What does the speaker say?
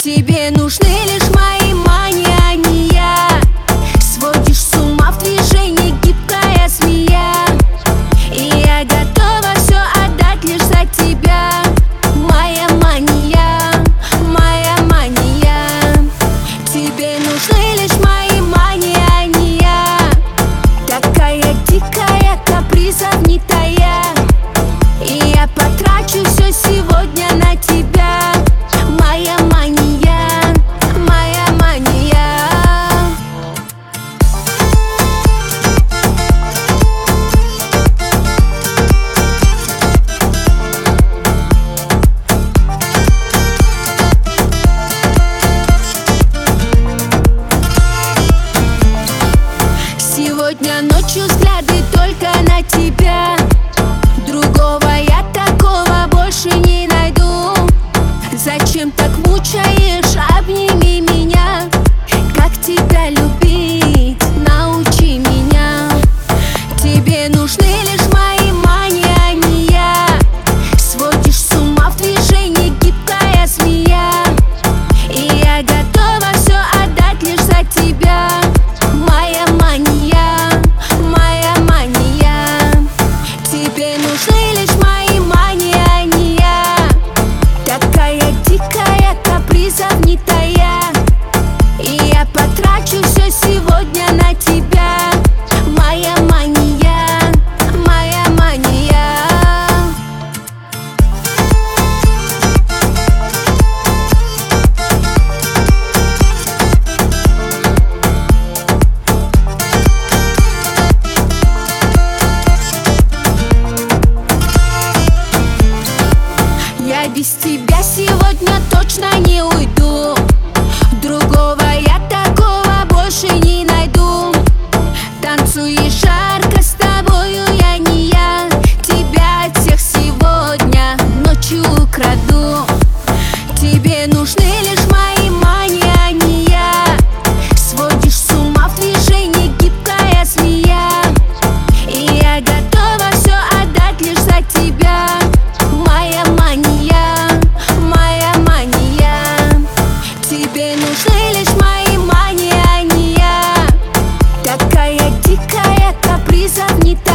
Тебе нужны лишь мои мания. Сводишь с ума в движении гибкая змея. И я готова все отдать лишь за тебя. Моя мания, моя мания. Тебе нужны лишь мои мания. Такая дикая, капризов не тая. И я потрачу все сегодня на тебя. Моя мания, моя мания. Сегодня ночью взгляды только на тебя. Другого я такого больше не найду. Зачем так мучаешь? Обними меня. Как тебя любить? Научи меня. Тебе нужны лишь мои мания. Сводишь с ума в движении гибкая змея. И я готова все отдать лишь за тебя. Моя мания, моя мания. Тебе нужны лишь мои мания. Такая дикая, капризов не тая. И я потрачу все сегодня на тебя. Моя мания, моя мания. Я без тебя сегодня точно не уйду. Другого я такого больше не найду. Танцуешь жарко, с тобою я не я. Тебя от всех сегодня ночью украду. Тебе нужны лишь мои мания. Сводишь с ума в движении гибкая змея. И я готова все отдать лишь за тебя. Моя мания, моя мания. Тебе нужны лишь мои мания. Такая дикая, капризов не